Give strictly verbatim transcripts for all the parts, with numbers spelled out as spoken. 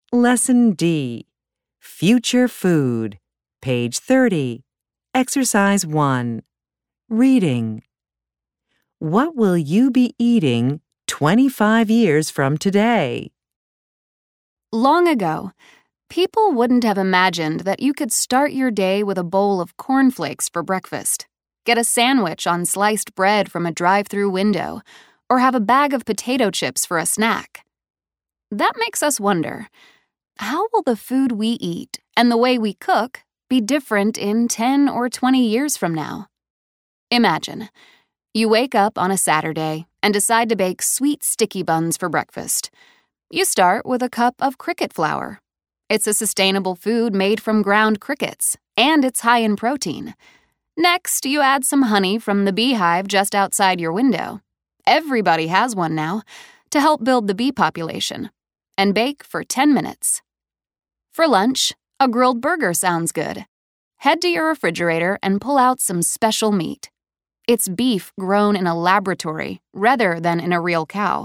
Lesson D. Future Food. Page thirty. Exercise one. Reading. What will you be eating twenty-five years from today? Long ago, people wouldn't have imagined that you could start your day with a bowl of cornflakes for breakfast, get a sandwich on sliced bread from a drive-through window, or have a bag of potato chips for a snack. That makes us wonder, how will the food we eat and the way we cook be different in ten or twenty years from now? Imagine, you wake up on a Saturday and decide to bake sweet sticky buns for breakfast. You start with a cup of cricket flour. It's a sustainable food made from ground crickets, and it's high in protein. Next, you add some honey from the beehive just outside your window. Everybody has one now, to help build the bee population, and bake for ten minutes. For lunch, a grilled burger sounds good. Head to your refrigerator and pull out some special meat. It's beef grown in a laboratory rather than in a real cow.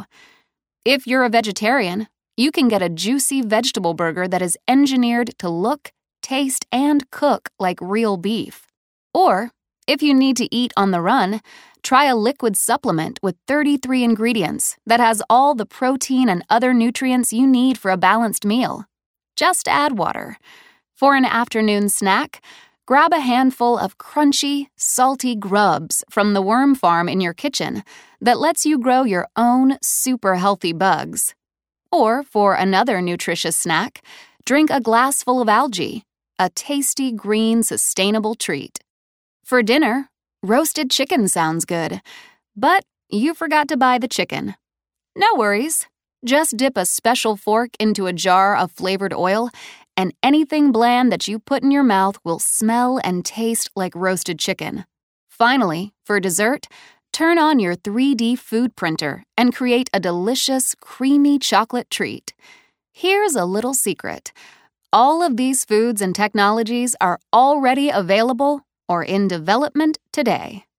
If you're a vegetarian, you can get a juicy vegetable burger that is engineered to look, taste, and cook like real beef. Or, if you need to eat on the run, try a liquid supplement with thirty-three ingredients that has all the protein and other nutrients you need for a balanced meal. Just add water. For an afternoon snack, grab a handful of crunchy, salty grubs from the worm farm in your kitchen that lets you grow your own super healthy bugs. Or for another nutritious snack, drink a glass full of algae, a tasty green sustainable treat. For dinner, roasted chicken sounds good, but you forgot to buy the chicken. No worries. Just dip a special fork into a jar of flavored oil, and anything bland that you put in your mouth will smell and taste like roasted chicken. Finally, for dessert, turn on your three D food printer and create a delicious, creamy chocolate treat. Here's a little secret. All of these foods and technologies are already available or in development today.